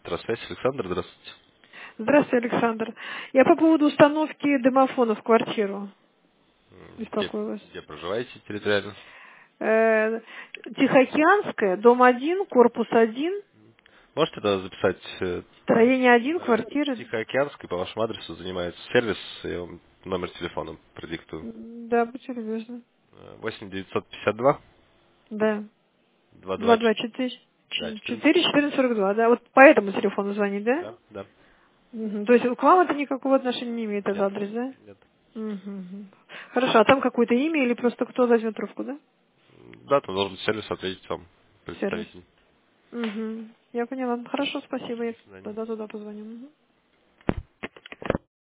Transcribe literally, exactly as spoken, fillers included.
Электросвязь, Александр, здравствуйте. Здравствуйте, Александр. Я по поводу установки домофона в квартиру М, Где, беспокою вас. где проживаете территориально? Э, Тихоокеанская, дом один, корпус один, Можете тогда записать э, строение один, на квартира. Тихоокеанской, по вашему адресу занимается сервис, я вам номер телефона продиктую. Да, будьте любезны. Э, восемь девятьсот пятьдесят два Да. два два Два два четыре да, четырнадцать. четыре четырнадцать сорок два. Да, вот по этому телефону звонить, да? Да, да. Мгм. То есть к вам это никакого отношения не имеет, этот Нет, адрес, да? нет. Мгм. Хорошо, а там какое-то имя или просто кто возьмет трубку, да? М, Да, там должен быть сервис, ответить вам Сервис. представитель. Угу. Я поняла. Хорошо, спасибо. До Я свидания. тогда туда позвоню. Мгм.